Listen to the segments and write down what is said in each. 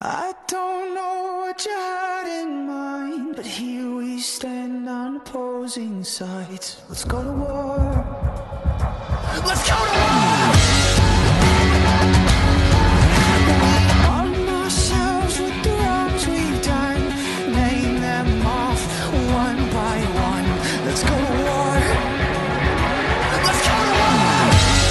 I don't know what you had in mind, but here we stand on opposing sides. Let's go to war. Let's go to war! We arm ourselves with the wrongs we've done, name them off one by one. Let's go to war. Let's go to war!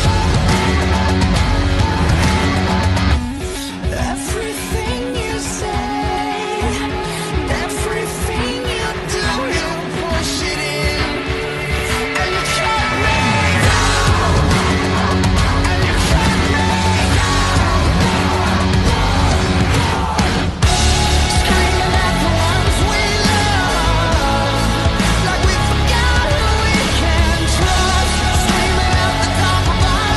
Everything you say, everything you do, you push it in, and you cut me down, and you cut me down. Screaming at the ones we love, like we forgot who we can trust. Screaming at the top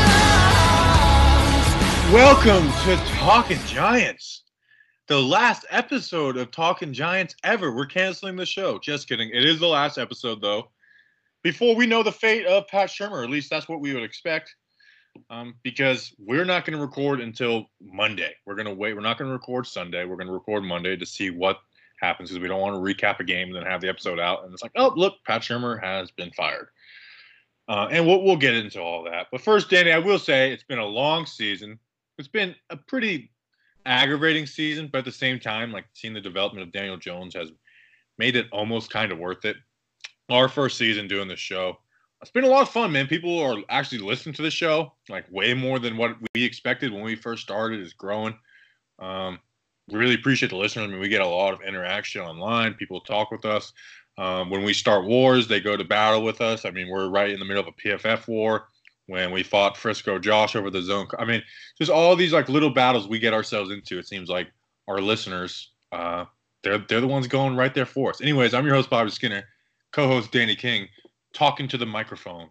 of our lungs. Welcome to Talking Giants, the last episode of Talking Giants ever. We're canceling the show. Just kidding. It is the last episode, though. Before we know the fate of Pat Shurmur, at least that's what we would expect, because we're not going to record until Monday. We're going to wait. We're not going to record Sunday. We're going to record Monday to see what happens, because we don't want to recap a game and then have the episode out. And it's like, oh, look, Pat Shurmur has been fired. And we'll get into all that. But first, Danny, I will say it's been a long season. It's been a pretty aggravating season, but at the same time, like, seeing the development of Daniel Jones has made it almost kind of worth it. Our first season doing this show, it's been a lot of fun, man. People are actually listening to the show, like, way more than what we expected when we first started. It's growing. Really appreciate the listeners. I mean, we get a lot of interaction online. People talk with us. When we start wars, they go to battle with us. I mean, we're right in the middle of a PFF war when we fought Frisco Josh over the zone. I mean, just all these, like, little battles we get ourselves into. It seems like our listeners, they're the ones going right there for us. Anyways, I'm your host, Bobby Skinner, co-host Danny King, talking to the microphone.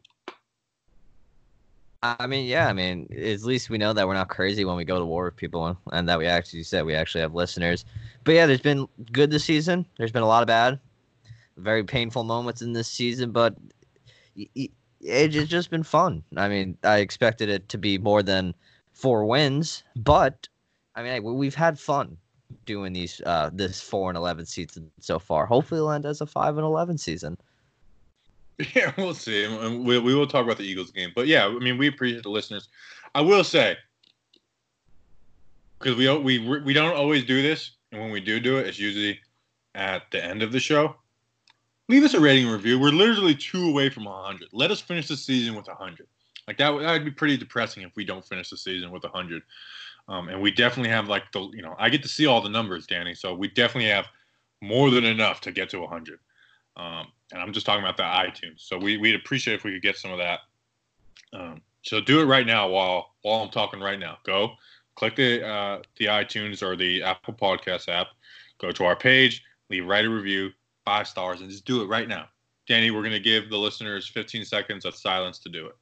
I mean, at least we know that we're not crazy when we go to war with people, and that we actually have listeners. But yeah, there's been good this season. There's been a lot of bad, very painful moments in this season, but it's just been fun. I mean, I expected it to be more than 4 wins, but I mean, we've had fun doing these this 4-11 season so far. Hopefully, it'll end as a 5-11 season. Yeah, we'll see. And we will talk about the Eagles game. But yeah, I mean, we appreciate the listeners. I will say, because we don't always do this, and when we do it, it's usually at the end of the show. Leave us a rating and review. We're literally 2 away from 100. Let us finish the season with 100. Like, that would be pretty depressing if we don't finish the season with 100. And we definitely have, like, I get to see all the numbers, Danny. So we definitely have more than enough to get to 100. And I'm just talking about the iTunes. So we'd appreciate if we could get some of that. So do it right now while I'm talking right now. Go click the iTunes or the Apple Podcast app. Go to our page. Write a review. 5 stars, and just do it right now. Danny, we're going to give the listeners 15 seconds of silence to do it.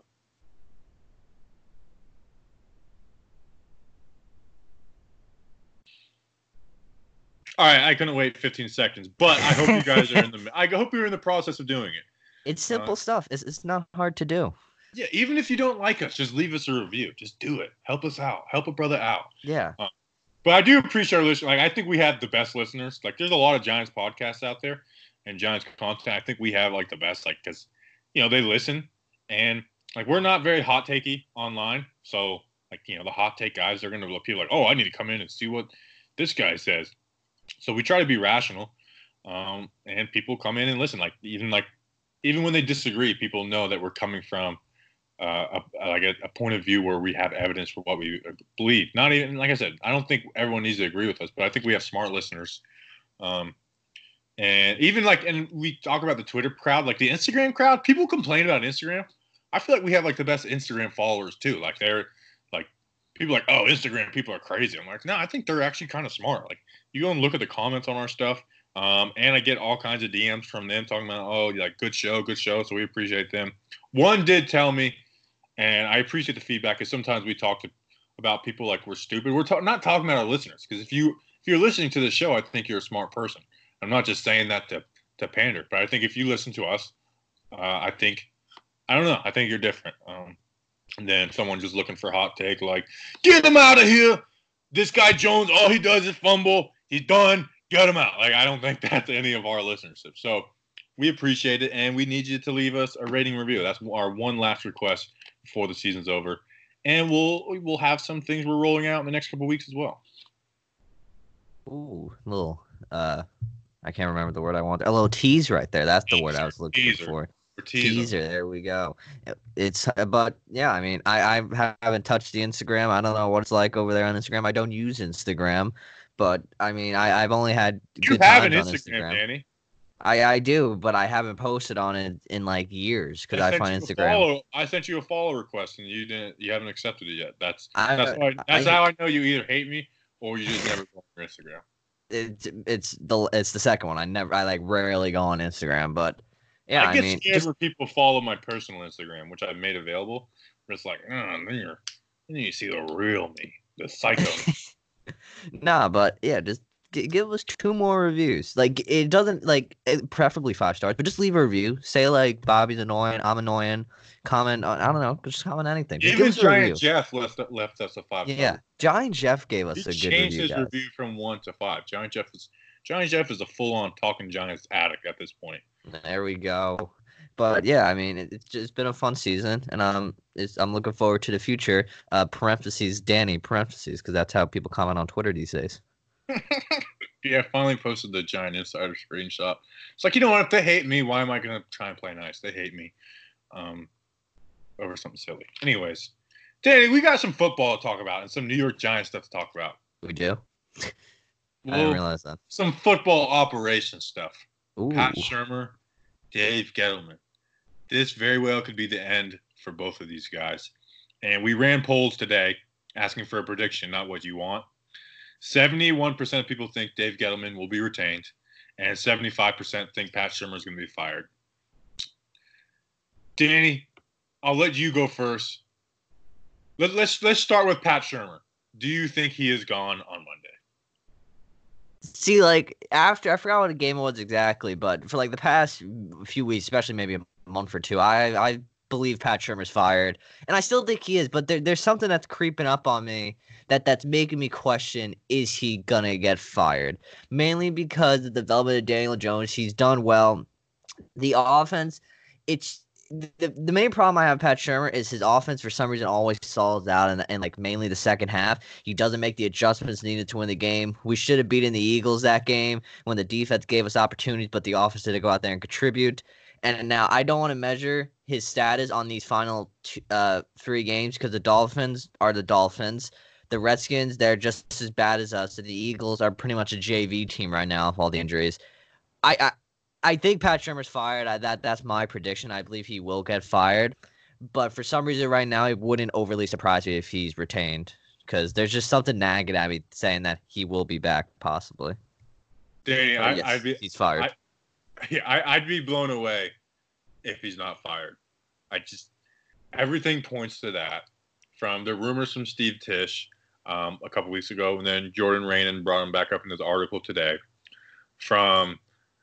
All right, I couldn't wait 15 seconds, but I hope you guys are I hope you're in the process of doing it. It's simple stuff. It's not hard to do. Yeah, even if you don't like us, just leave us a review. Just do it. Help us out. Help a brother out. Yeah. But I do appreciate our listeners. Like, I think we have the best listeners. Like, there's a lot of Giants podcasts out there and Giants content. I think we have, like, the best, like, because, they listen, and, like, we're not very hot takey online. So, like, the hot take guys are going to look, people like, oh, I need to come in and see what this guy says. So we try to be rational, and people come in and listen. Like, even when they disagree, people know that we're coming from a point of view where we have evidence for what we believe. Not even, like I said, I don't think everyone needs to agree with us, but I think we have smart listeners. And even, like, and we talk about the Twitter crowd, like the Instagram crowd, people complain about Instagram. I feel like we have, like, the best Instagram followers too. Like, they're like, people are like, oh, Instagram people are crazy. I'm like, no, I think they're actually kind of smart. Like, you go and look at the comments on our stuff. And I get all kinds of DMs from them talking about, oh, like, good show. So we appreciate them. One did tell me, and I appreciate the feedback, because sometimes we talk about people like we're stupid. We're not talking about our listeners, because if you're listening to the show, I think you're a smart person. I'm not just saying that to pander, but I think if you listen to us, I think you're different than someone just looking for hot take, like, get them out of here. this guy Jones, all he does is fumble. He's done. Get him out. Like, I don't think that's any of our listenership. So we appreciate it, and we need you to leave us a rating review. That's our one last request before the season's over. And we'll have some things we're rolling out in the next couple of weeks as well. Ooh, little I can't remember the word I want. A little tease right there. That's the word I was looking for. Teaser. There we go. It's but yeah, I mean, I haven't touched the Instagram. I don't know what it's like over there on Instagram. I don't use Instagram, but I mean, I've only had you have an Instagram, Danny. I do, but I haven't posted on it in like years because I find Instagram. I sent you a follow request and you haven't accepted it yet. That's how I know you either hate me or you just never go on your Instagram. It's the second one. I rarely go on Instagram, but yeah, I get scared when people follow my personal Instagram, which I've made available. Where it's like, then you see the real me, the psycho. Nah, but yeah, just give us 2 more reviews. Like, it doesn't preferably 5 stars, but just leave a review. Say like Bobby's annoying, I'm annoying. Comment on, I don't know, just comment anything. Just even Giant Jeff left us a 5 star. Yeah, Giant Jeff gave us a good review. He changed his review from 1 to 5. Giant Jeff is a full-on Talking Giants addict at this point. There we go. But yeah, I mean, it's just been a fun season, and I'm looking forward to the future. Parentheses, Danny, parentheses, because that's how people comment on Twitter these days. Yeah, I finally posted the Giant Insider screenshot. It's like, you know what? If they hate me, why am I going to try and play nice? They hate me over something silly. Anyways, Danny, we got some football to talk about and some New York Giants stuff to talk about. We do? I didn't realize that. Some football operation stuff. Ooh. Pat Shurmur, Dave Gettleman. This very well could be the end for both of these guys. And we ran polls today asking for a prediction, not what you want. 71% of people think Dave Gettleman will be retained, and 75% think Pat Shurmur is going to be fired. Danny, I'll let you go first. Let's start with Pat Shurmur. Do you think he is gone on Monday? See, after, I forgot what a game it was exactly, but for the past few weeks, especially maybe a month or two, I believe Pat Shurmur's fired, and I still think he is, but there's something that's creeping up on me that's making me question, is he gonna get fired? Mainly because of the development of Daniel Jones. He's done well. The offense, the main problem I have with Pat Shurmur is his offense for some reason always stalls out and mainly the second half. He doesn't make the adjustments needed to win the game. We should have beaten the Eagles that game when the defense gave us opportunities, but the offense didn't go out there and contribute. And now I don't want to measure his status on these final 3 games because the Dolphins are the Dolphins. The Redskins, they're just as bad as us. The Eagles are pretty much a JV team right now with all the injuries. I think Pat Shurmur's fired. That's my prediction. I believe he will get fired. But for some reason right now, it wouldn't overly surprise me if he's retained because there's just something nagging at me saying that he will be back possibly. Danny, he's fired. I'd be blown away if he's not fired. Everything points to that. From the rumors from Steve Tisch a couple weeks ago, and then Jordan Raanan brought him back up in his article today. From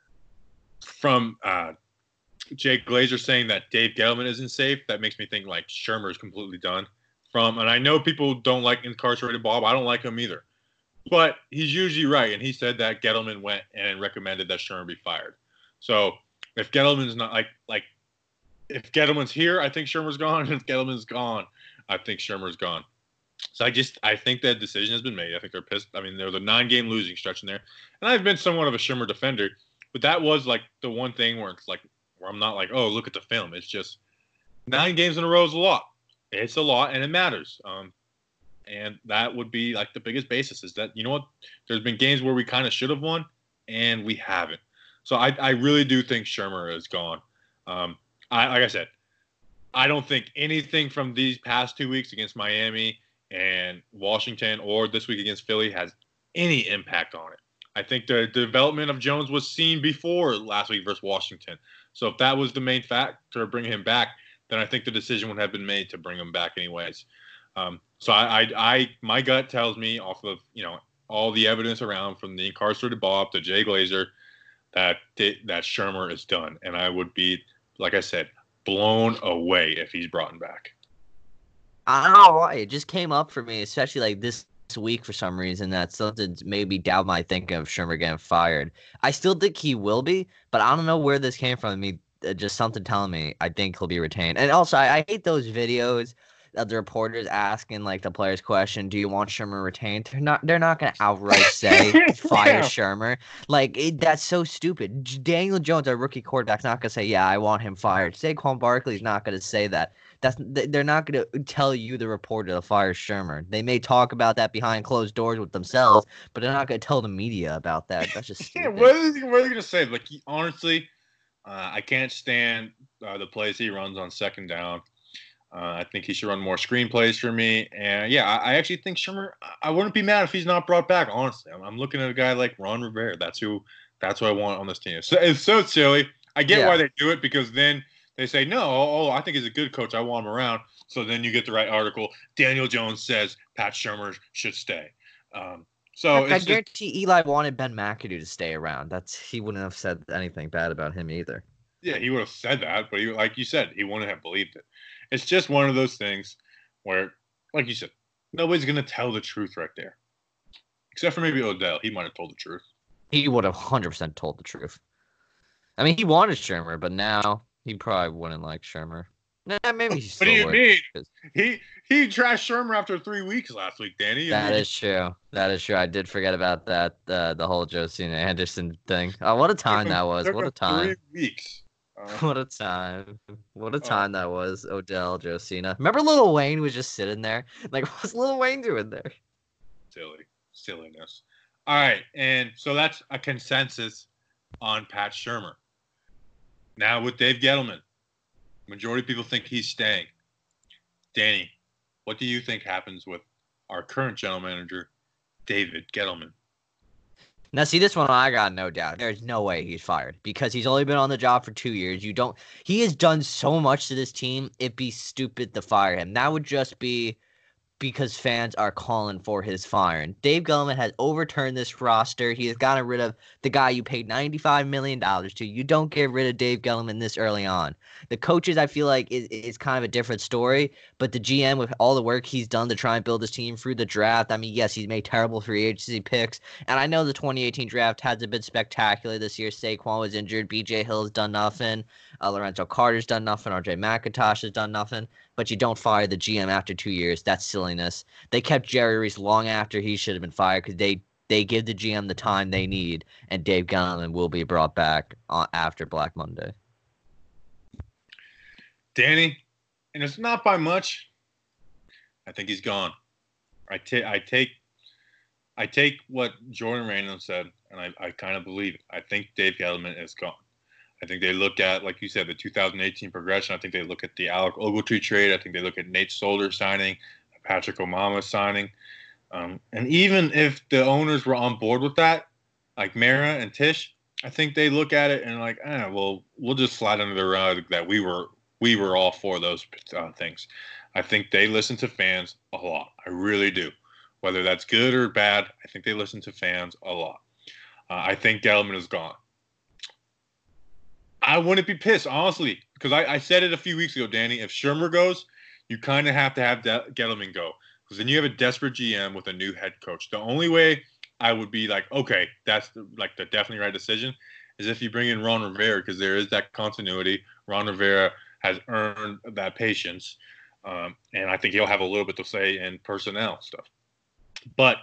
Jake Glazer saying that Dave Gettleman isn't safe, that makes me think Shurmur is completely done. And I know people don't like incarcerated Bob. I don't like him either. But he's usually right, and he said that Gettleman went and recommended that Shurmur be fired. So if Gettleman's not if Gettleman's here, I think Shurmur's gone. And if Gettleman's gone, I think Shurmur's gone. So I think that decision has been made. I think they're pissed. I mean, there was a 9-game losing stretch in there, and I've been somewhat of a Shurmur defender, but that was the one thing where it's where I'm not oh, look at the film. It's just 9 games in a row is a lot. It's a lot, and it matters. And that would be the biggest basis is that, you know what, there's been games where we kind of should have won, and we haven't. So I really do think Shurmur is gone. Like I said, I don't think anything from these past 2 weeks against Miami and Washington or this week against Philly has any impact on it. I think the development of Jones was seen before last week versus Washington. So if that was the main factor of bringing him back, then I think the decision would have been made to bring him back anyways. So my gut tells me off of all the evidence around from the incarcerated Bob to Jay Glazer that Shurmur is done, and I would be, like I said, blown away if he's brought back. I don't know why. It just came up for me, especially this week for some reason that something's maybe doubt my thinking of Shermer getting fired. I still think he will be, but I don't know where this came from. Just something telling me I think he'll be retained. And also, I hate those videos of the reporters asking like the players question, "Do you want Shermer retained?" They're not gonna outright say fire Yeah. Shermer. Like that's so stupid. Daniel Jones, our rookie quarterback's not gonna say, "Yeah, I want him fired." Saquon Barkley's not gonna say that. They're not gonna tell you, the reporter, to fire Shermer. They may talk about that behind closed doors with themselves, but they're not gonna tell the media about that. That's just Yeah, stupid. what are they gonna say? Like, honestly, I can't stand the plays he runs on second down. I think he should run more screenplays for me. And yeah, I actually think Shermer. I wouldn't be mad if he's not brought back. Honestly, I'm looking at a guy like Ron Rivera. That's who I want on this team. So it's so silly. I get why Yeah. they do it, because then they say no. Oh, I think he's a good coach. I want him around. So then you get the right article. Daniel Jones says Pat Shermer should stay. So Heck, I it's just, guarantee Eli wanted Ben McAdoo to stay around. He wouldn't have said anything bad about him either. yeah, he would have said that, but like you said, he wouldn't have believed it. It's just one of those things where, like you said, nobody's gonna tell the truth right there, except for maybe Odell. He might have told the truth. He would have 100% told the truth. I mean, he wanted Shermer, but now he probably wouldn't like Shermer. Nah, maybe he What still do you would. mean? 'Cause He trashed Shermer after 3 weeks last week, Danny. That is true. That is true. I did forget about that. The whole Josina Anderson thing. Oh, what a time that was. Took What a him time. 3 weeks. What a time. What a Oh. time that was. Odell, Josina. Remember Lil Wayne was just sitting there? Like, what's Lil Wayne doing there? Silliness. All right, and so that's a consensus on Pat Shermer. Now with Dave Gettleman, majority of people think he's staying. Danny, what do you think happens with our current general manager, David Gettleman? Now, see, this one I got no doubt. There's no way he's fired because he's only been on the job for 2 years. He has done so much to this team. It'd be stupid to fire him. That would just be because fans are calling for his firing. Dave Gettleman has overturned this roster. He has gotten rid of the guy you paid $95 million to. You don't get rid of Dave Gettleman this early on. The coaches, I feel like, is kind of a different story, but the GM, with all the work he's done to try and build his team through the draft, I mean, yes, he's made terrible free agency picks, and I know the 2018 draft hasn't been spectacular this year. Saquon was injured. B.J. Hill's done nothing. Lorenzo Carter's done nothing. R.J. McIntosh has done nothing. But you don't fire the GM after 2 years. That's silliness. They kept Jerry Reese long after he should have been fired because they give the GM the time they need, and Dave Gettleman will be brought back after Black Monday. Danny, and it's not by much. I think he's gone. I take what Jordan Reynolds said, and I kind of believe it. I think Dave Gettleman is gone. I think they look at, like you said, the 2018 progression. I think they look at the Alec Ogletree trade. I think they look at Nate Solder signing, Patrick Omama signing. And even if the owners were on board with that, like Mara and Tish, I think they look at it and like, well, we'll just slide under the rug that we were all for those things. I think they listen to fans a lot. I really do. Whether that's good or bad, I think they listen to fans a lot. I think Gettleman is gone. I wouldn't be pissed, honestly, because I said it a few weeks ago, Danny. If Shermer goes, you kind of have to have Gettleman go, because then you have a desperate GM with a new head coach. The only way I would be like, okay, that's the definitely right decision, is if you bring in Ron Rivera, because there is that continuity. Ron Rivera has earned that patience, and I think he'll have a little bit to say in personnel stuff. But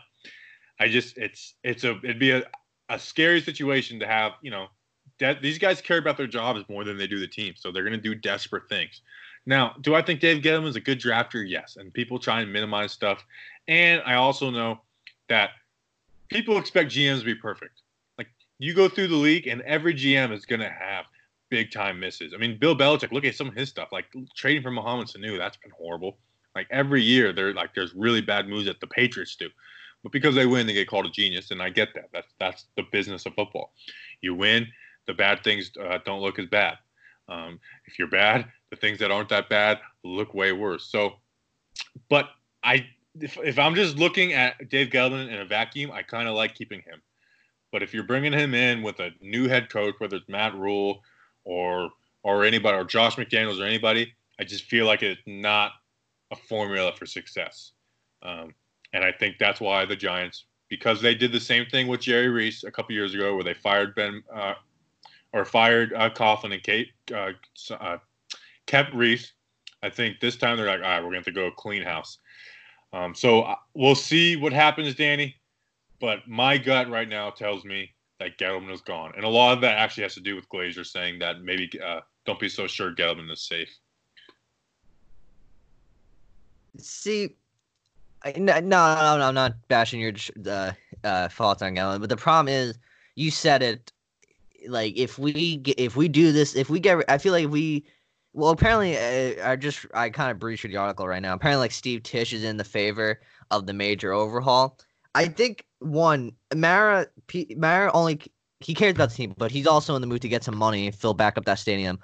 it'd be a scary situation to have, these guys care about their jobs more than they do the team. So they're going to do desperate things. Now, do I think Dave Gettleman is a good drafter? Yes. And people try and minimize stuff. And I also know that people expect GMs to be perfect. Like, you go through the league and every GM is going to have big time misses. I mean, Bill Belichick, look at some of his stuff, like trading for Mohamed Sanu. That's been horrible. Like, every year there's really bad moves that the Patriots do. But because they win, they get called a genius. And I get that. That's the business of football. You win. The bad things don't look as bad. If you're bad, the things that aren't that bad look way worse. So, but if I'm just looking at Dave Gettleman in a vacuum, I kind of like keeping him. But if you're bringing him in with a new head coach, whether it's Matt Rule or anybody, or Josh McDaniels or anybody, I just feel like it's not a formula for success. And I think that's why the Giants, because they did the same thing with Jerry Reese a couple years ago, where they fired Coughlin and kept Reese. I think this time they're like, all right, we're going to have to go clean house. So we'll see what happens, Danny. But my gut right now tells me that Gettleman is gone. And a lot of that actually has to do with Glazer saying that maybe don't be so sure Gettleman is safe. See, no, I'm not bashing your thoughts on Gettleman, but the problem is, you said it. Like, if we do this, I feel like if we. Well, apparently, I kind of breached the article right now. Apparently, like, Steve Tisch is in the favor of the major overhaul. I think Mara only he cares about the team, but he's also in the mood to get some money and fill back up that stadium.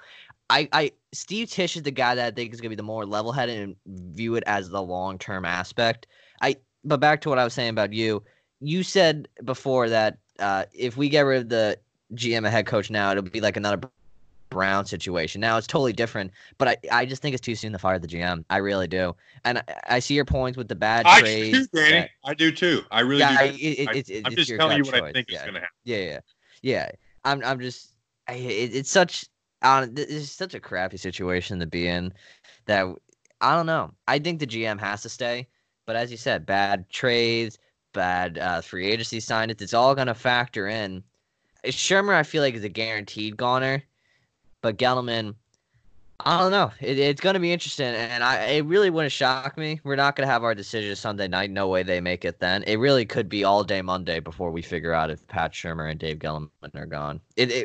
Steve Tisch is the guy that I think is gonna be the more level-headed and view it as the long-term aspect. But back to what I was saying about you. You said before that if we get rid of the GM and head coach now, it'll be like another Brown situation. Now it's totally different, but I just think it's too soon to fire the GM. I really do, and I see your points with the bad trades. I do too. I really do. I'm just telling you what I think is going to happen. Yeah. I'm just. It's such a crappy situation to be in. That I don't know. I think the GM has to stay, but as you said, bad trades, bad free agency signings. It's all going to factor in. Shermer, I feel like, is a guaranteed goner. But Gettleman, I don't know. It's going to be interesting, and it really wouldn't shock me. We're not going to have our decision Sunday night. No way they make it then. It really could be all day Monday before we figure out if Pat Shermer and Dave Gettleman are gone.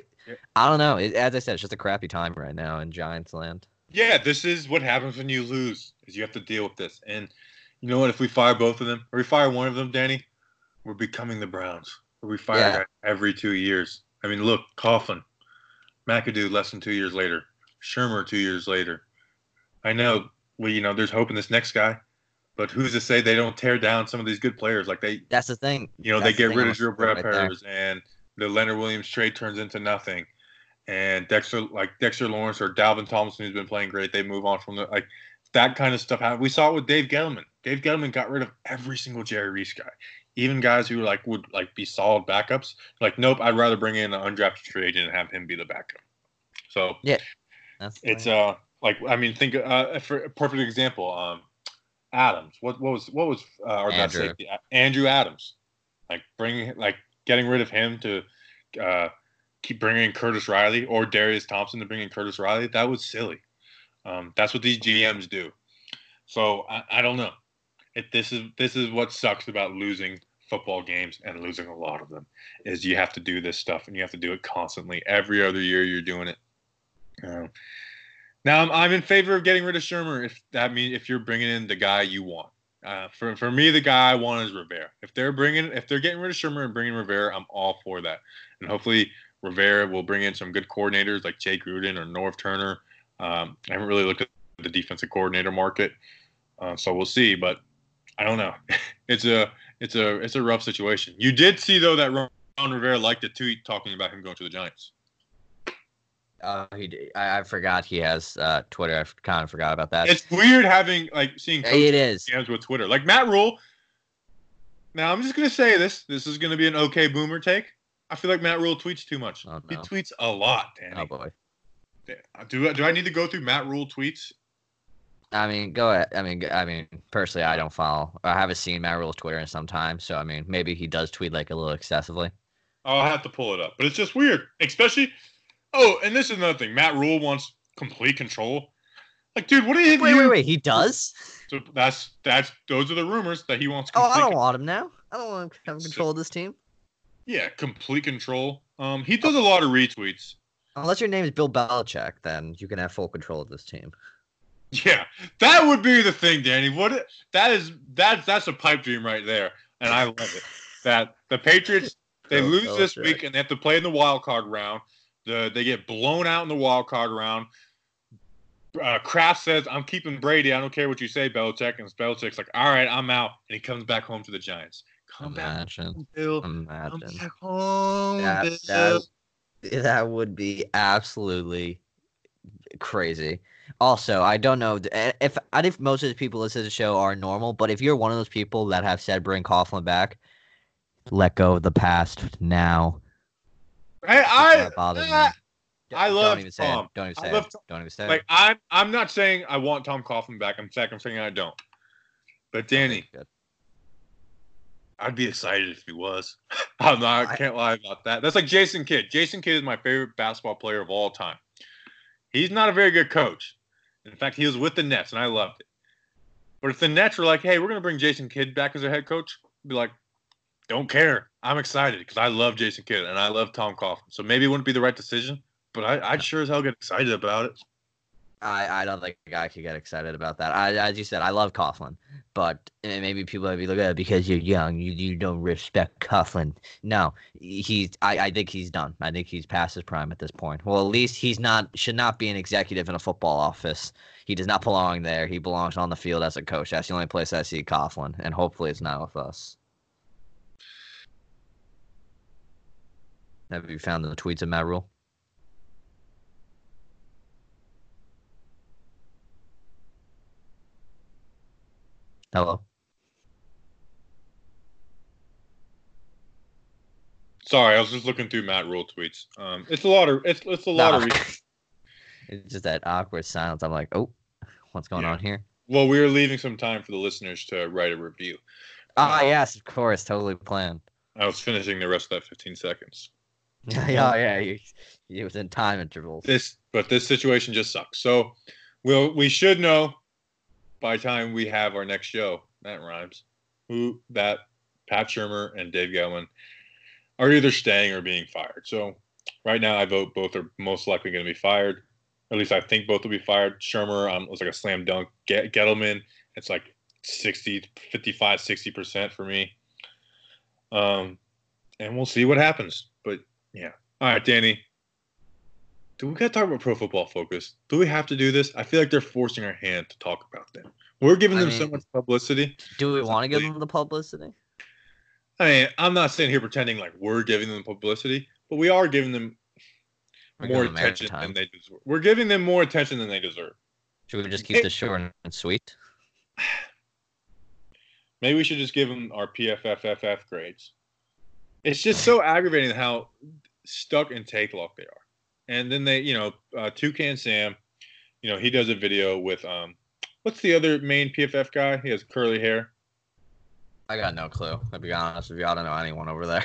I don't know. As I said, it's just a crappy time right now in Giants land. Yeah, this is what happens when you lose, is you have to deal with this. And you know what? If we fire both of them, or we fire one of them, Danny, we're becoming the Browns. We fire every 2 years. I mean, look, Coughlin. McAdoo less than 2 years later. Shermer 2 years later. I know, there's hope in this next guy, but who's to say they don't tear down some of these good players? That's the thing. They get rid of Drew Breppers, and the Leonard Williams trade turns into nothing. And Dexter Lawrence or Dalvin Tomlinson, who's been playing great, they move on from that kind of stuff. We saw it with Dave Gettleman. Dave Gettleman got rid of every single Jerry Reese guy. Even guys who would be solid backups, nope, I'd rather bring in an undrafted free agent and have him be the backup. So yeah, it's think for a perfect example, Adams. What was our best safety? Andrew Adams. Getting rid of him to keep bringing in Curtis Riley or Darius Thompson to bring in Curtis Riley. That was silly. That's what these GMs do. So I don't know. This is what sucks about losing football games and losing a lot of them, is you have to do this stuff and you have to do it constantly. Every other year you're doing it. Now I'm in favor of getting rid of Shermer if you're bringing in the guy you want. For me, the guy I want is Rivera. If they're getting rid of Shermer and bringing Rivera, I'm all for that. And hopefully Rivera will bring in some good coordinators like Jay Gruden or Norv Turner. I haven't really looked at the defensive coordinator market, so we'll see. But I don't know. It's a rough situation. You did see though that Ron Rivera liked a tweet talking about him going to the Giants. He did. I forgot he has Twitter. I kind of forgot about that. It's weird seeing it is GMs with Twitter, like Matt Rule. Now I'm just gonna say this. This is gonna be an okay boomer take. I feel like Matt Rule tweets too much. Oh, no. He tweets a lot, Danny. Oh boy. Do I need to go through Matt Rule tweets? I mean, go ahead. I mean, personally, I don't follow. I haven't seen Matt Rule's Twitter in some time, so I mean, maybe he does tweet a little excessively. I'll have to pull it up, but it's just weird, especially. Oh, and this is another thing. Matt Rule wants complete control. Dude, what do you? Wait. He does? So those are the rumors that he wants. I don't want him now. I don't want him having control of this team. Yeah, complete control. He does a lot of retweets. Unless your name is Bill Belichick, then you can have full control of this team. Yeah, that would be the thing, Danny. That's a pipe dream right there, and I love it. That the Patriots lose this week and they have to play in the wild card round. They get blown out in the wild card round. Kraft says, "I'm keeping Brady. I don't care what you say, Belichick." And Belichick's like, "All right, I'm out," and he comes back home to the Giants. Come back home, Bill. Imagine. Come back home, Bill. That would be absolutely crazy. Also, I don't know if most of the people listening to the show are normal, but if you're one of those people that have said bring Coughlin back, let go of the past now. I Bother me. I love Don't even say Tom. it. Don't even I say love it. Don't even say like it. I'm not saying I want Tom Coughlin back. I'm saying I don't. But Danny, Good. I'd be excited if he was. I can't lie about that. That's like Jason Kidd. Jason Kidd is my favorite basketball player of all time. He's not a very good coach. In fact, he was with the Nets, and I loved it. But if the Nets were like, hey, we're going to bring Jason Kidd back as a head coach, I'd be like, don't care. I'm excited because I love Jason Kidd, and I love Tom Coughlin. So maybe it wouldn't be the right decision, but I'd sure as hell get excited about it. I don't think I could get excited about that. As you said, I love Coughlin, but maybe people would be looking at it because you're young. You don't respect Coughlin. No, I think he's done. I think he's past his prime at this point. Well, at least should not be an executive in a football office. He does not belong there. He belongs on the field as a coach. That's the only place I see Coughlin, and hopefully it's not with us. Have you found the tweets of Matt Rule? Hello. Sorry, I was just looking through Matt Rule tweets. It's a lot of it's a lot of. It's just that awkward silence. I'm like, oh, what's going on here? Well, we are leaving some time for the listeners to write a review. Yes, of course, totally planned. I was finishing the rest of that 15 seconds. Yeah. It was in time intervals. But this situation just sucks. So, we should know by the time we have our next show. That rhymes. That Pat Shurmur and Dave Gettleman are either staying or being fired. So, right now, I vote both are most likely going to be fired. At least I think both will be fired. Shurmur was like a slam dunk. Gettleman, it's like 60% for me. And we'll see what happens. But yeah. All right, Danny. Do we got to talk about Pro Football Focus? Do we have to do this? I feel like they're forcing our hand to talk about them. We're giving them so much publicity. Do we want to give them the publicity? I mean, I'm not sitting here pretending like we're giving them publicity, but we are giving them more attention than they deserve. We're giving them more attention than they deserve. Should we just keep this short and sweet? Maybe we should just give them our PFFFF grades. It's just so aggravating how stuck in take lock they are. And then they, Toucan Sam, he does a video with what's the other main PFF guy? He has curly hair. I got no clue. I'll be honest with you. I don't know anyone over there.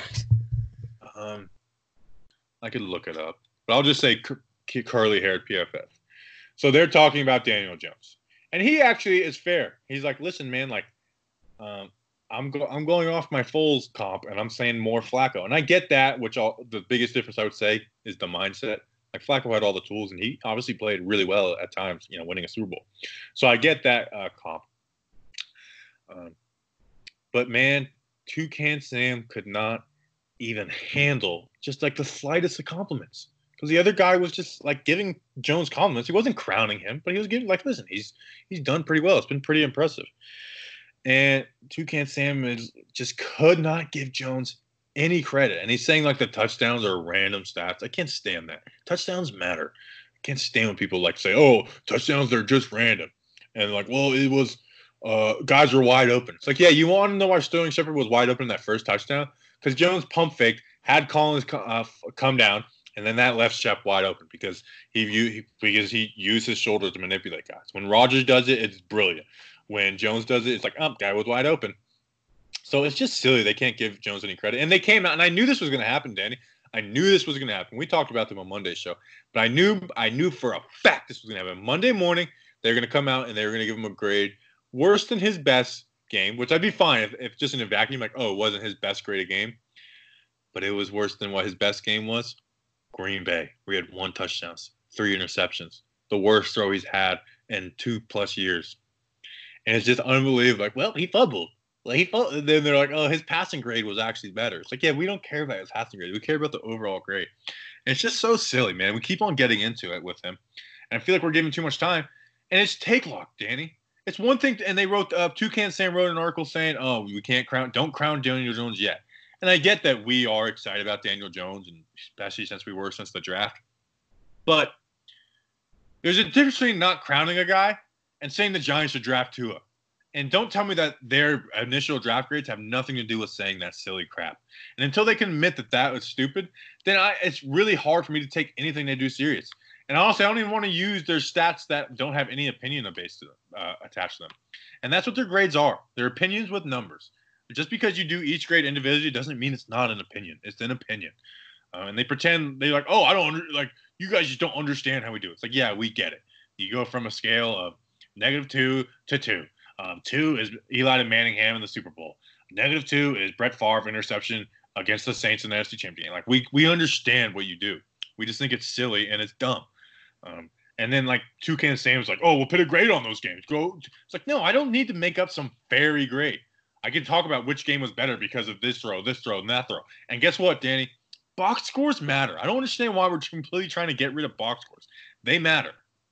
I could look it up, but I'll just say curly haired PFF. So they're talking about Daniel Jones, and he actually is fair. He's like, listen, man, like, I'm going off my Foles comp, and I'm saying more Flacco, and I get that. The biggest difference I would say is the mindset. Like Flacco had all the tools, and he obviously played really well at times, winning a Super Bowl. So I get that comp. But man, Toucan Sam could not even handle just like the slightest of compliments, because the other guy was just like giving Jones compliments. He wasn't crowning him, but he was giving like, listen, he's done pretty well. It's been pretty impressive. And Toucan Sam just could not give Jones any credit. And he's saying like the touchdowns are random stats. I can't stand that. Touchdowns matter. I can't stand when people like say, oh, touchdowns, they're just random. And like, well, it was guys were wide open. It's like, yeah, you want to know why Sterling Shepard was wide open in that first touchdown? Because Jones pump faked, had Collins come down, and then that left Shep wide open because he used his shoulder to manipulate guys. When Rodgers does it, it's brilliant. When Jones does it, it's like, guy was wide open. So it's just silly. They can't give Jones any credit. And they came out, and I knew this was going to happen, Danny. I knew this was going to happen. We talked about them on Monday's show. But I knew for a fact this was going to happen. Monday morning, they're going to come out, and they're going to give him a grade worse than his best game, which I'd be fine if just in a vacuum, like, it wasn't his best graded game. But it was worse than what his best game was. Green Bay. We had 1 touchdown, 3 interceptions. The worst throw he's had in 2+ years. And it's just unbelievable. Like, well, he fumbled. Then they're like, oh, his passing grade was actually better. It's like, yeah, we don't care about his passing grade. We care about the overall grade. And it's just so silly, man. We keep on getting into it with him. And I feel like we're giving too much time. And it's take lock, Danny. It's one thing. And they wrote, Toucan Sam wrote an article saying, oh, we don't crown Daniel Jones yet. And I get that we are excited about Daniel Jones, and especially since the draft. But There's a difference between not crowning a guy and saying the Giants should draft Tua. And don't tell me that their initial draft grades have nothing to do with saying that silly crap. And until they can admit that that was stupid, then it's really hard for me to take anything they do serious. And honestly, I don't even want to use their stats that don't have any opinion attached to them. And that's what their grades are. They're opinions with numbers. Just because you do each grade individually doesn't mean it's not an opinion. It's an opinion. And they pretend they're like, oh, I don't like you guys just don't understand how we do it. It's like, yeah, we get it. You go from a scale of -2 to 2. 2 is Eli Manningham in the Super Bowl. -2 is Brett Favre interception against the Saints in the NFC Championship. Like we understand what you do. We just think it's silly and it's dumb. And then like Toucan Sam was like, oh, we'll put a grade on those games. Go. It's like, no, I don't need to make up some fairy grade. I can talk about which game was better because of this throw, and that throw. And guess what, Danny? Box scores matter. I don't understand why we're completely trying to get rid of box scores. They matter.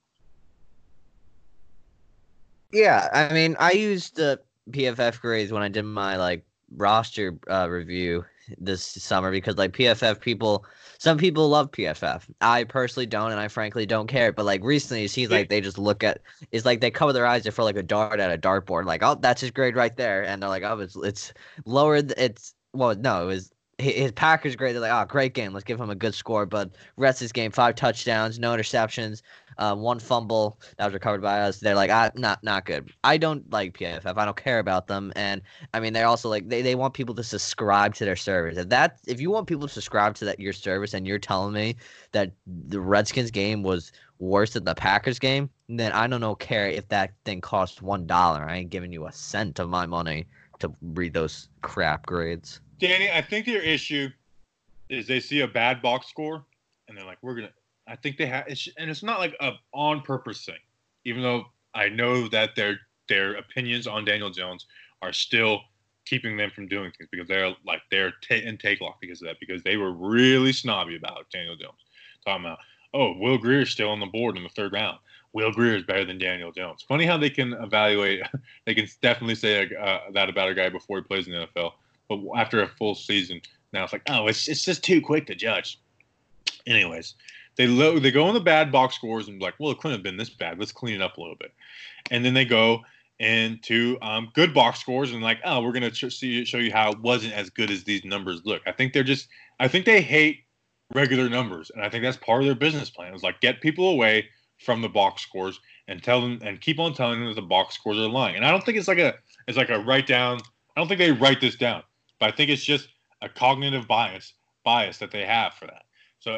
Yeah, I mean, I used the PFF grades when I did my like roster review this summer because like PFF some people love PFF. I personally don't, and I frankly don't care. But like recently, it seems like they just it's like they cover their eyes for like a dart at a dartboard. Like, oh, that's his grade right there, and they're like, oh, it's lower. It was his Packers grade. They're like, oh, great game. Let's give him a good score. But rest of his game, 5 touchdowns, no interceptions, 1 fumble that was recovered by us. They're like, not good. I don't like PFF. I don't care about them. And I mean, they also like they want people to subscribe to their service. If you want people to subscribe to your service, and you're telling me that the Redskins game was worse than the Packers game, then I don't care if that thing costs $1. I ain't giving you a cent of my money to read those crap grades. Danny, I think their issue is they see a bad box score and they're like, I think they have, and it's not like a on purpose thing, even though I know that their opinions on Daniel Jones are still keeping them from doing things because they're in take lock because of that, because they were really snobby about Daniel Jones. Talking about, oh, Will Grier's still on the board in the 3rd round. Will Grier is better than Daniel Jones. Funny how they can evaluate, they can definitely say that about a guy before he plays in the NFL. But after a full season, now it's like, oh, it's just too quick to judge. Anyways, they go on the bad box scores and be like, well, it couldn't have been this bad. Let's clean it up a little bit. And then they go into good box scores and like, oh, we're gonna show you how it wasn't as good as these numbers look. I think they hate regular numbers, and I think that's part of their business plan. It's like get people away from the box scores and tell them and keep on telling them that the box scores are lying. And I don't think it's like a write down. I don't think they write this down. But I think it's just a cognitive bias that they have for that. So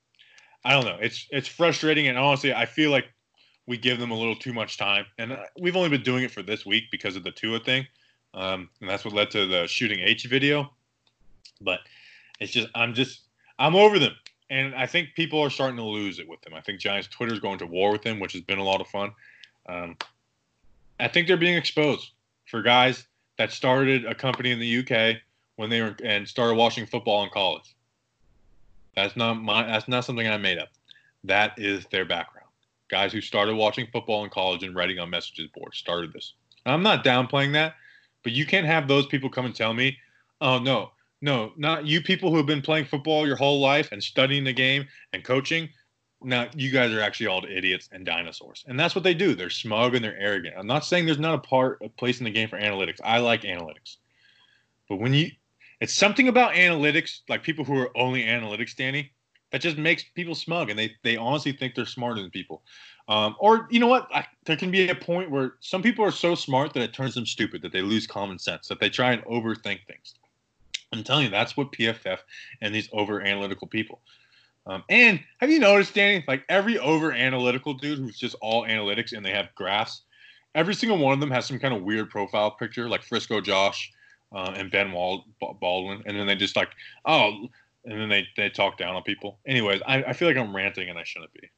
I don't know. It's frustrating, and honestly, I feel like we give them a little too much time. And we've only been doing it for this week because of the Tua thing, and that's what led to the Shooting H video. But it's just I'm over them, and I think people are starting to lose it with them. I think Giants Twitter's going to war with them, which has been a lot of fun. I think they're being exposed for guys that started a company in the UK when they were and started watching football in college. That's not something I made up. That is their background. Guys who started watching football in college and writing on messages boards started this. I'm not downplaying that, but you can't have those people come and tell me, oh, no, not you people who have been playing football your whole life and studying the game and coaching. Now, you guys are actually all idiots and dinosaurs. And that's what they do. They're smug and they're arrogant. I'm not saying there's not a place in the game for analytics. I like analytics. But it's something about analytics, like people who are only analytics, Danny, that just makes people smug. And they honestly think they're smarter than people. Or, you know what? There can be a point where some people are so smart that it turns them stupid, that they lose common sense, that they try and overthink things. I'm telling you, that's what PFF and these over-analytical people. And have you noticed, Danny, like every over-analytical dude who's just all analytics and they have graphs, every single one of them has some kind of weird profile picture, like Frisco Josh and Ben Baldwin. And then they just like, oh, and then they talk down on people. Anyways, I feel like I'm ranting and I shouldn't be.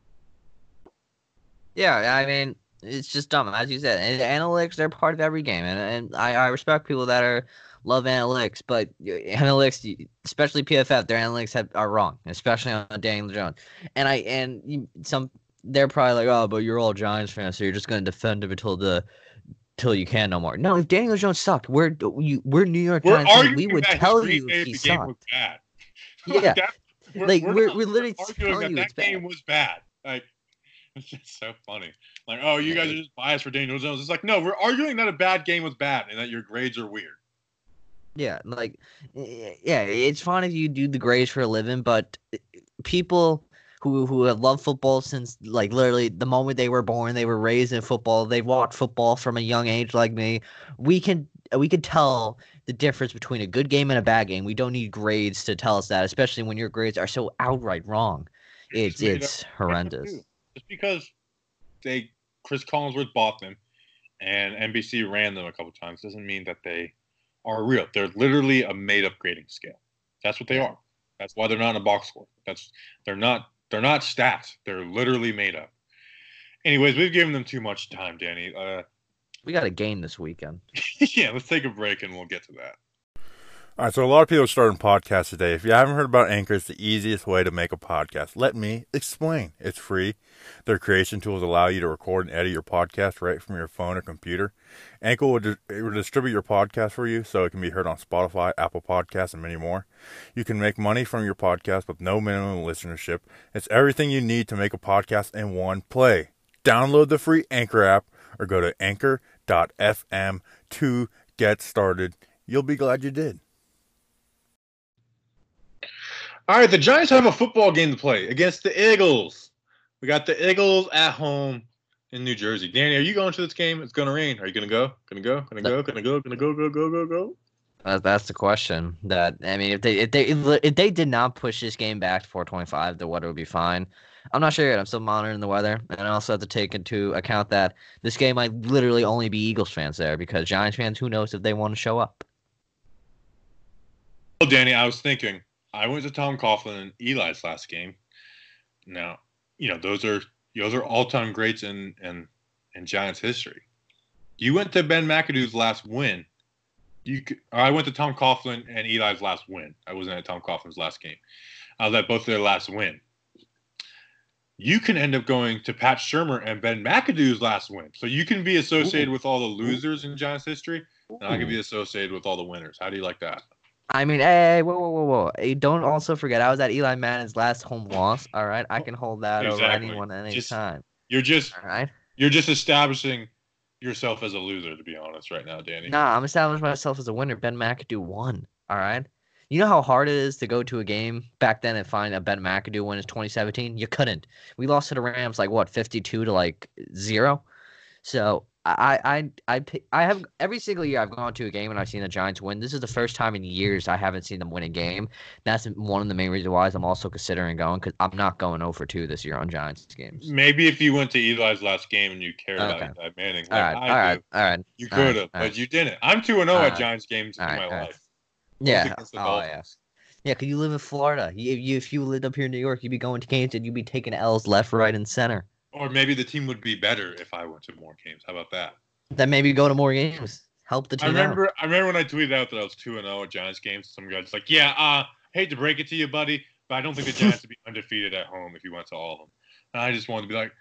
Yeah, I mean, it's just dumb. As you said, and analytics, they're part of every game. And I respect people that love analytics, but analytics, especially PFF, their analytics are wrong, especially on Daniel Jones. They're probably like, oh, but you're all Giants fans, so you're just going to defend him until you can no more. No, if Daniel Jones sucked, we're New York Giants fans. We would tell you if he sucked. Bad. Yeah, we're we're literally arguing telling you that it's bad. game was bad. Like It's just so funny. Like, oh, you guys are just biased for Daniel Jones. It's like, no, we're arguing that a bad game was bad and that your grades are weird. Yeah, like, yeah, it's fine if you do the grades for a living, but people who have loved football since, like, literally the moment they were born, they were raised in football, they've watched football from a young age like me, we can tell the difference between a good game and a bad game. We don't need grades to tell us that, especially when your grades are so outright wrong. It's horrendous. Just because Chris Collinsworth bought them and NBC ran them a couple times doesn't mean that they are real. They're literally a made-up grading scale. That's what they are. That's why they're not in a box score. They're not stats. They're literally made up. Anyways, we've given them too much time, Danny. We got a game this weekend. Yeah, let's take a break and we'll get to that. All right, so a lot of people are starting podcasts today. If you haven't heard about Anchor, it's the easiest way to make a podcast. Let me explain. It's free. Their creation tools allow you to record and edit your podcast right from your phone or computer. Anchor will distribute your podcast for you so it can be heard on Spotify, Apple Podcasts, and many more. You can make money from your podcast with no minimum listenership. It's everything you need to make a podcast in one play. Download the free Anchor app or go to anchor.fm to get started. You'll be glad you did. All right, the Giants have a football game to play against the Eagles. We got the Eagles at home in New Jersey. Danny, are you going to this game? It's going to rain. Are you going to go? Going to go? Going to go? Going to go? Going to go? Go? Go? Go? Go? That's the question. That, I mean, if they did not push this game back to 425, the weather would be fine. I'm not sure yet. I'm still monitoring the weather, and I also have to take into account that this game might literally only be Eagles fans there because Giants fans, who knows if they want to show up. Well, Danny, I was thinking. I went to Tom Coughlin and Eli's last game. Now, those are all-time greats in Giants history. You went to Ben McAdoo's last win. I went to Tom Coughlin and Eli's last win. I wasn't at Tom Coughlin's last game. I was at both their last win. You can end up going to Pat Shurmur and Ben McAdoo's last win. So you can be associated with all the losers in Giants history, and I can be associated with all the winners. How do you like that? I mean, hey, whoa. Hey, don't also forget, I was at Eli Manning's last home loss, all right? I can hold that over anyone at any time. You're just all right? You're just establishing yourself as a loser, to be honest, right now, Danny. Nah, I'm establishing myself as a winner. Ben McAdoo won, all right? You know how hard it is to go to a game back then and find a Ben McAdoo win in 2017? You couldn't. We lost to the Rams, 52 to 0? So I have every single year I've gone to a game and I've seen the Giants win. This is the first time in years I haven't seen them win a game. That's one of the main reasons why I'm also considering going, because I'm not going 0-2 this year on Giants games. Maybe if you went to Eli's last game and you cared about Eli Manning, all right, you could have, but you didn't. I'm 2-0 at Giants games in my life. Yeah. Yeah, because you live in Florida. If you lived up here in New York, you'd be going to games and you'd be taking L's left, right, and center. Or maybe the team would be better if I went to more games. How about that? Then maybe go to more games. Help the team I remember when I tweeted out that I was 2-0 at Giants games. Some guys like, hate to break it to you, buddy, but I don't think the Giants would be undefeated at home if you went to all of them. And I just wanted to be like,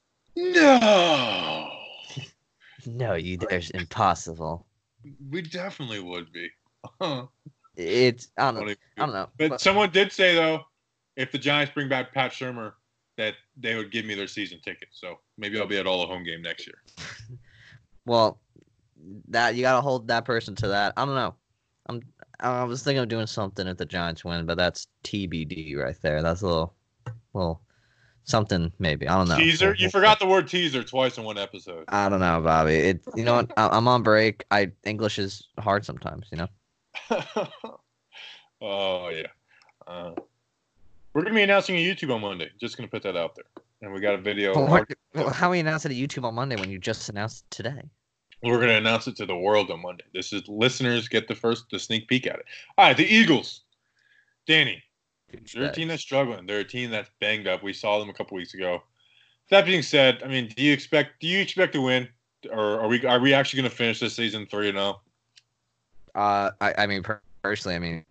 no. No, there's impossible. We definitely would be. It's I don't know. But someone did say though, if the Giants bring back Pat Shurmur, that they would give me their season ticket. So maybe I'll be at all a home game next year. Well, that you gotta hold that person to that. I don't know. I was thinking of doing something if the Giants win, but that's TBD right there. That's a little something maybe. I don't know. Teaser? You forgot the word teaser twice in one episode. I don't know, Bobby. You know what? I'm on break. English is hard sometimes, Oh yeah. We're gonna be announcing a YouTube on Monday. Just gonna put that out there, and we got a video. Well, how are we announcing a YouTube on Monday when you just announced it today? We're gonna announce it to the world on Monday. This is listeners get the sneak peek at it. All right, the Eagles. Danny, they're a team that's struggling. They're a team that's banged up. We saw them a couple weeks ago. That being said, I mean, do you expect to win, or are we actually gonna finish this season 3-0? I mean, personally,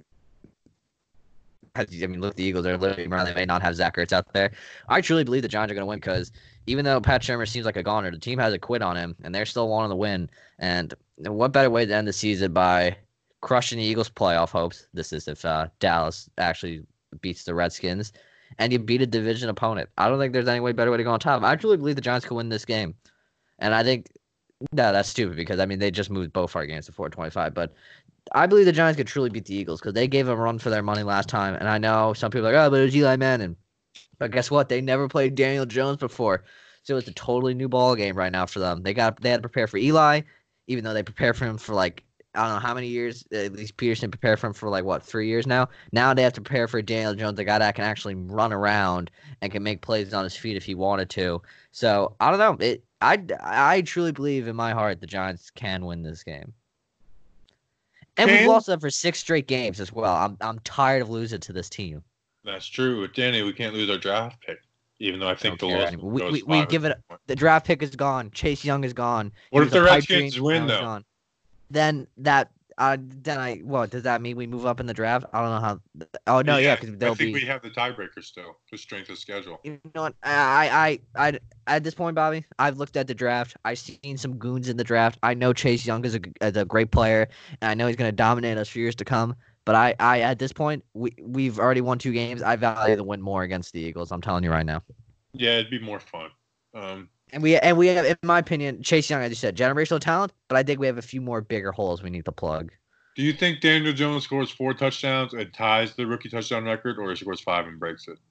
look at the Eagles. They're literally they may not have Zach Ertz out there. I truly believe the Giants are going to win because even though Pat Shurmur seems like a goner, the team hasn't quit on him, and they're still wanting to win. And what better way to end the season by crushing the Eagles' playoff hopes? This is if Dallas actually beats the Redskins. and you beat a division opponent. I don't think there's any better way to go on top. I truly believe the Giants could win this game. And I think, no, that's stupid because, I mean, they just moved both our games to 425. But I believe the Giants could truly beat the Eagles because they gave them a run for their money last time. And I know some people are like, oh, but it was Eli Manning. But guess what? They never played Daniel Jones before. So it's a totally new ball game right now for them. They had to prepare for Eli, even though they prepared for him for like, I don't know how many years. At least Peterson prepared for him for like, what, 3 years now? Now they have to prepare for Daniel Jones, a guy that can actually run around and can make plays on his feet if he wanted to. So I don't know. I truly believe in my heart the Giants can win this game. And we've lost them for 6 straight games as well. I'm tired of losing to this team. That's true. With Danny, we can't lose our draft pick, even though I think we give it. The draft pick is gone. Chase Young is gone. What if the Redskins win though? Gone. Then does that mean we move up in the draft? I don't know how. Oh no, yeah, because I think we have the tiebreaker still, the strength of schedule. You know what? I at this point, Bobby, I've looked at the draft. I've seen some goons in the draft. I know Chase Young is a great player, and I know he's going to dominate us for years to come. But I at this point, we've already won 2 games. I value the win more against the Eagles. I'm telling you right now. Yeah, it'd be more fun. And we have, in my opinion, Chase Young, as you said, generational talent. But I think we have a few more bigger holes we need to plug. Do you think Daniel Jones scores 4 touchdowns and ties the rookie touchdown record, or he scores 5 and breaks it?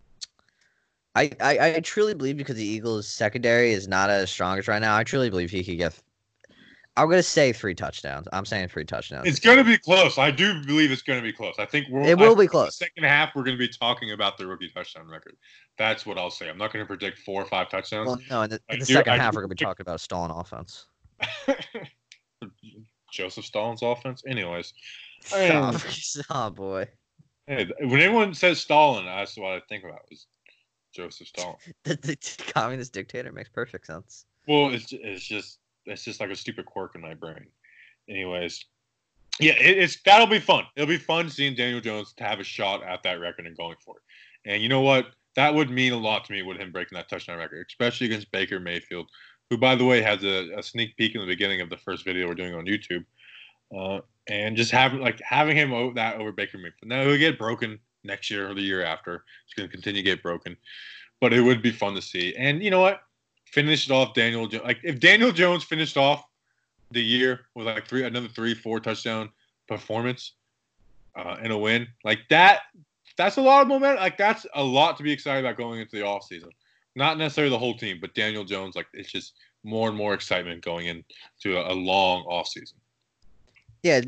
I truly believe because the Eagles' secondary is not as strong as right now. I truly believe he could get. I'm going to say 3 touchdowns. I'm saying 3 touchdowns. It's going to be close. I do believe it's going to be close. I think it will be close. The second half, we're going to be talking about the rookie touchdown record. That's what I'll say. I'm not going to predict 4 or 5 touchdowns. Well, no, in the second half, we're going to be talking about a stalling offense. Joseph Stalin's offense? Anyways. Oh, boy. Hey, when anyone says Stalin, that's what I think about is Joseph Stalin. The communist dictator makes perfect sense. Well, it's just like a stupid quirk in my brain. Anyways, yeah, that'll be fun. It'll be fun seeing Daniel Jones to have a shot at that record and going for it. And you know what? That would mean a lot to me with him breaking that touchdown record, especially against Baker Mayfield, who, by the way, has a sneak peek in the beginning of the first video we're doing on YouTube. And just having him over Baker Mayfield. Now he'll get broken next year or the year after. He's going to continue to get broken, but it would be fun to see. And you know what? Finish it off, Daniel Jones. Like if Daniel Jones finished off the year with like another 3-4 touchdown performance and a win, like that's a lot of momentum. Like that's a lot to be excited about going into the offseason. Not necessarily the whole team, but Daniel Jones. Like it's just more and more excitement going into a long offseason. Yeah,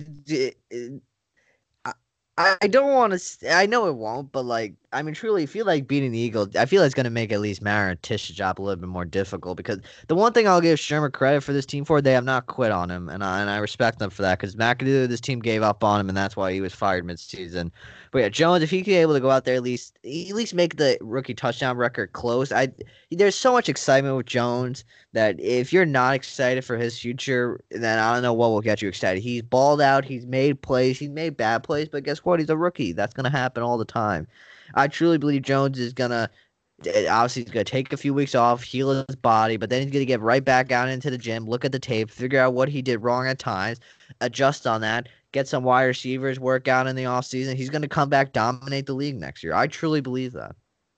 I don't want to. I know it won't, but like, I mean, truly, feel like beating the Eagles. I feel like it's going to make at least Mara and Tish's job a little bit more difficult because the one thing I'll give Shermer credit for this team for, they have not quit on him, and I respect them for that because McAdoo, this team gave up on him, and that's why he was fired midseason. But yeah, Jones, if he could be able to go out there at least make the rookie touchdown record close, there's so much excitement with Jones that if you're not excited for his future, then I don't know what will get you excited. He's balled out, he's made plays, he's made bad plays, but guess what? He's a rookie. That's going to happen all the time. I truly believe Jones is going to, obviously, he's going to take a few weeks off, heal his body, but then he's going to get right back out into the gym, look at the tape, figure out what he did wrong at times, adjust on that, get some wide receivers, work out in the offseason. He's going to come back, dominate the league next year. I truly believe that.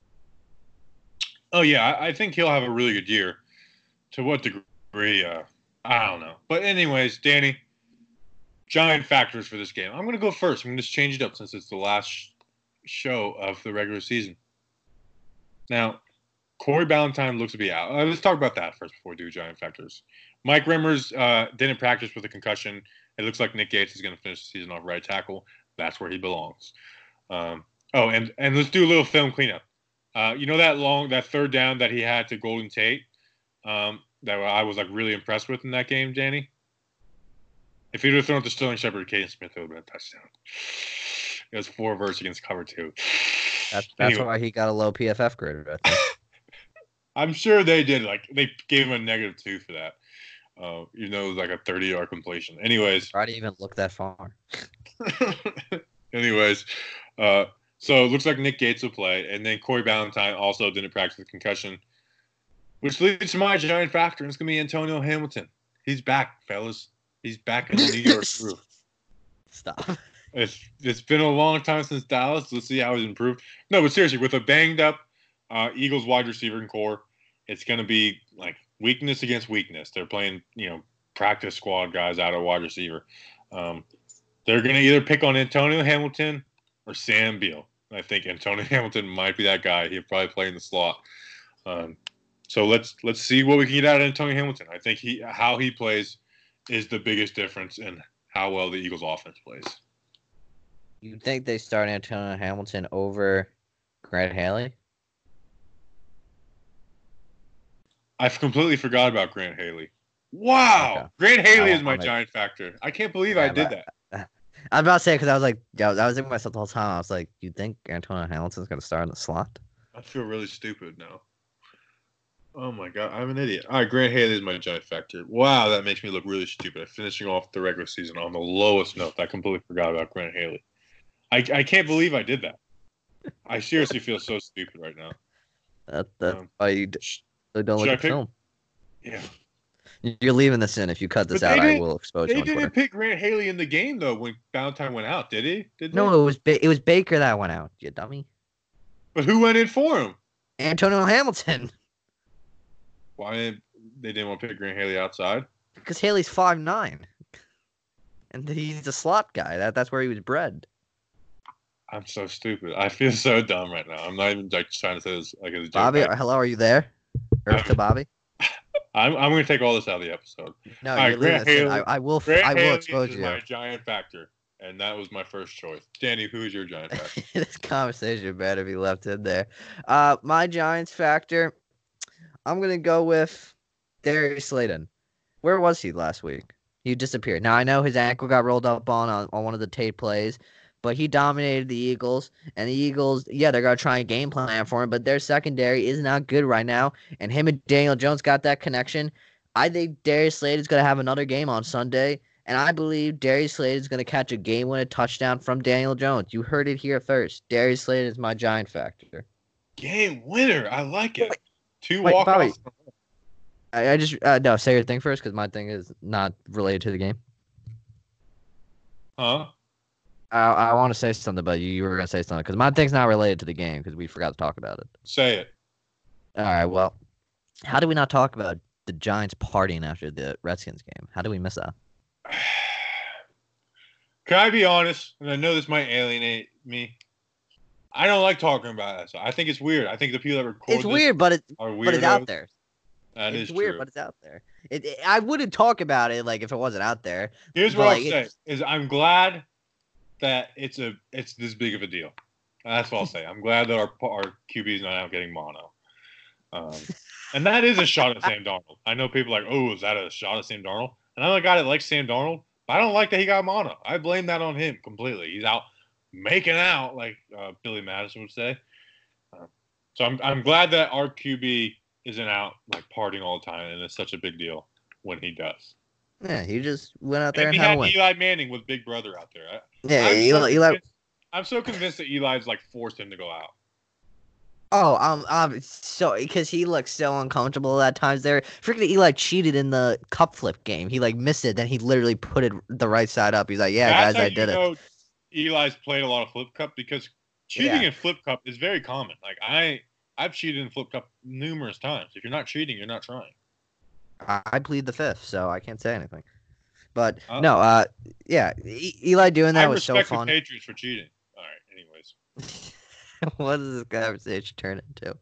Oh, yeah. I think he'll have a really good year. To what degree, I don't know. But anyways, Danny, Giant factors for this game. I'm going to go first. I'm going to just change it up since it's the last show of the regular season. Now, Corey Ballantyne looks to be out. Let's talk about that first before we do Giant factors. Mike Remmers didn't practice with a concussion. It looks like Nick Gates is going to finish the season off right tackle. That's where he belongs. And let's do a little film cleanup. You know that third down that he had to Golden Tate that I was like really impressed with in that game, Danny? If he would have thrown it to Sterling Shepard or Caden Smith, it would have been a touchdown. It was 4 versus against cover 2. That's anyway. Why he got a low PFF grade, I think. I'm sure they did. Like they gave him a -2 for that. Even though it was like a 30-yard completion. Anyways. Try to even look that far. Anyways, so it looks like Nick Gates will play, and then Corey Ballantyne also didn't practice with concussion, which leads to my giant factor, and it's going to be Antonio Hamilton. He's back, fellas. He's back in the New York groove. Stop. It's been a long time since Dallas. Let's see how he's improved. No, but seriously, with a banged up Eagles wide receiver core, it's going to be like weakness against weakness. They're playing, practice squad guys out of wide receiver. They're going to either pick on Antonio Hamilton or Sam Beal. I think Antonio Hamilton might be that guy. He'll probably play in the slot. So let's see what we can get out of Antonio Hamilton. I think how he plays is the biggest difference in how well the Eagles offense plays. You think they start Antonio Hamilton over Grant Haley? I've completely forgot about Grant Haley. Wow. Okay. Grant Haley is my giant factor. I can't believe I did that. I was about to say, because I was like, I was thinking to myself the whole time. I was like, you think Antonio Hamilton's going to start in the slot? I feel really stupid now. Oh my God, I'm an idiot. All right, Grant Haley is my giant factor. Wow, that makes me look really stupid. Finishing off the regular season on the lowest note. I completely forgot about Grant Haley. I can't believe I did that. I seriously feel so stupid right now. That's why you don't look at film. Yeah. You're leaving this in. If you cut this out, I will expose you on Twitter. They didn't pick Grant Haley in the game, though, when Valentine went out, did he? No, it was Baker that went out, you dummy. But who went in for him? Antonio Hamilton. Why they didn't want to pick Grant Haley outside? Because Haley's 5'9", and he's a slot guy. That's where he was bred. I'm so stupid. I feel so dumb right now. I'm not even like trying to say this like as a joke. Bobby, hello, are you there? Earth to Bobby. I'm going to take all this out of the episode. No, you're leaving this in. I will expose you. My giant factor, and that was my first choice. Danny, who is your giant factor? This conversation better be left in there. My Giants factor, I'm going to go with Darius Slayton. Where was he last week? He disappeared. Now, I know his ankle got rolled up on one of the tape plays, but he dominated the Eagles. And the Eagles, yeah, they're going to try and game plan for him, but their secondary is not good right now. And him and Daniel Jones got that connection. I think Darius Slayton's going to have another game on Sunday. And I believe Darius Slayton is going to catch a game-winning touchdown from Daniel Jones. You heard it here first. Darius Slayton is my giant factor. Game winner. I like it. Two Wait, walk-offs. I just no, say your thing first because my thing is not related to the game. Huh? I want to say something, but you were going to say something because my thing's not related to the game because we forgot to talk about it. Say it. All right, well, how do we not talk about the Giants partying after the Redskins game? How do we miss that? Can I be honest? And I know this might alienate me. I don't like talking about that. So I think it's weird. I think the people that record it's weird, but it's out there. That it's is weird, true. but it's out there. I wouldn't talk about it like if it wasn't out there. Here's what I'll say: is I'm glad that it's this big of a deal. That's what I'll say. I'm glad that our QB is not out getting mono. And that is a shot at Sam Darnold. I know people are like, oh, is that a shot at Sam Darnold? And I'm a guy that likes Sam Darnold, but I don't like that he got mono. I blame that on him completely. He's out making out, like Billy Madison would say. So I'm glad that our QB isn't out like partying all the time, and it's such a big deal when he does. Yeah, he just went out there and he had had a win. Eli Manning with Big Brother out there. Eli. I'm so convinced that Eli's like forced him to go out. Oh, so because he looked so uncomfortable at times there. Freaking Eli cheated in the cup flip game. He like missed it, then he literally put it the right side up. He's like, "Yeah, That's guys, how I did you it." know Eli's played a lot of flip cup because cheating in flip cup is very common. Like I've cheated in flip cup numerous times. If you're not cheating, you're not trying. I plead the fifth, so I can't say anything. But no, yeah, Eli doing that was so fun. I respect the Patriots for cheating. All right, anyways. What does this conversation turn into?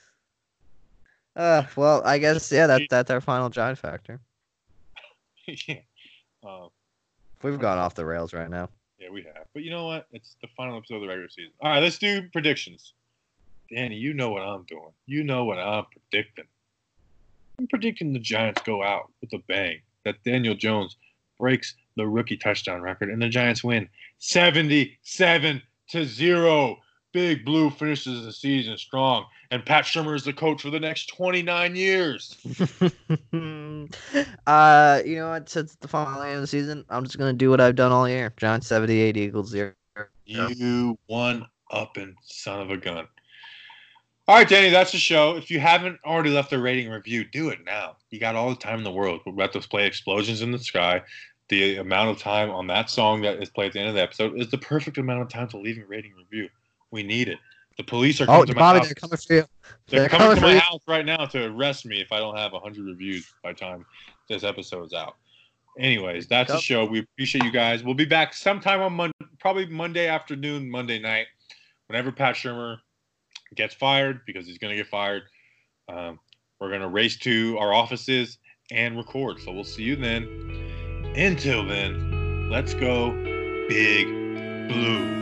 Well, I guess that's our final giant factor. Yeah. We've gone off the rails right now. Yeah, we have. But you know what? It's the final episode of the regular season. All right, let's do predictions. Danny, you know what I'm doing. You know what I'm predicting. I'm predicting the Giants go out with a bang. That Daniel Jones breaks the rookie touchdown record, and the Giants win 77-0. Big Blue finishes the season strong, and Pat Shurmur is the coach for the next 29 years. You know what? Since the final game of the season, I'm just gonna do what I've done all year. Giants 78, Eagles 0. You one-upping son of a gun. All right, Danny, that's the show. If you haven't already left a rating and review, do it now. You got all the time in the world. We're about to play Explosions in the Sky. the amount of time on that song that is played at the end of the episode is the perfect amount of time to leave a rating review. We need it. The police are coming to my Bobby, house. they're coming for you. They're They're coming coming to for my you. house right now to arrest me if I don't have 100 reviews by the time this episode is out. Anyways, that's the Yep. show. We appreciate you guys. We'll be back sometime on probably Monday afternoon, Monday night, whenever Pat Shurmur gets fired, because he's going to get fired. We're going to race to our offices and record. So we'll see you then. Until then, let's go Big Blue.